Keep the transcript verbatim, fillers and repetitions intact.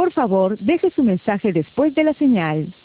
Por favor, deje su mensaje después de la señal.